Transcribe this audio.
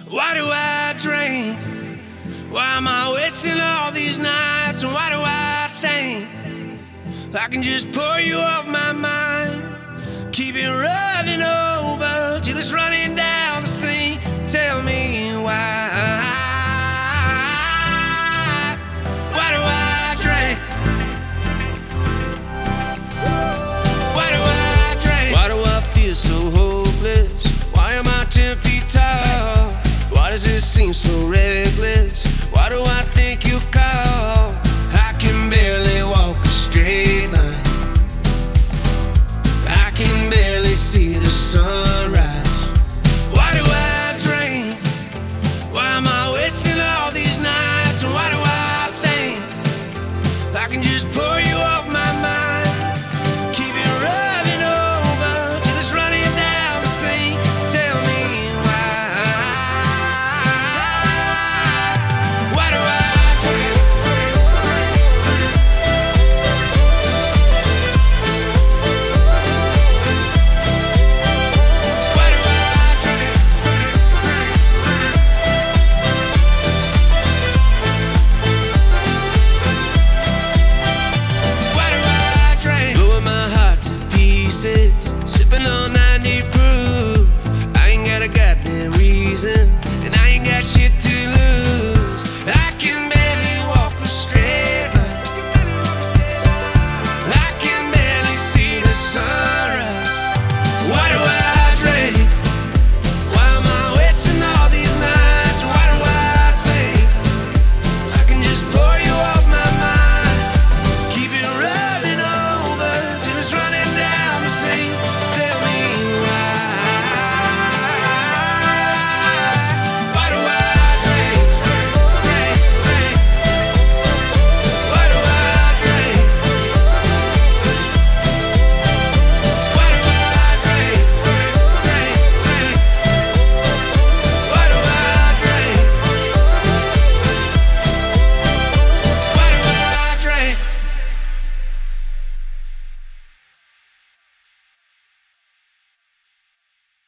Why do I drink? Why am I wasting all these nights? And why do I think I can just pour you off my mind? Keep it running over till it's running down the sink. Tell me why. Why do I drink? Why do I drink? Why do I feel so hopeless? Why am I 10 feet tall? Why does it seem so reckless? Why do I think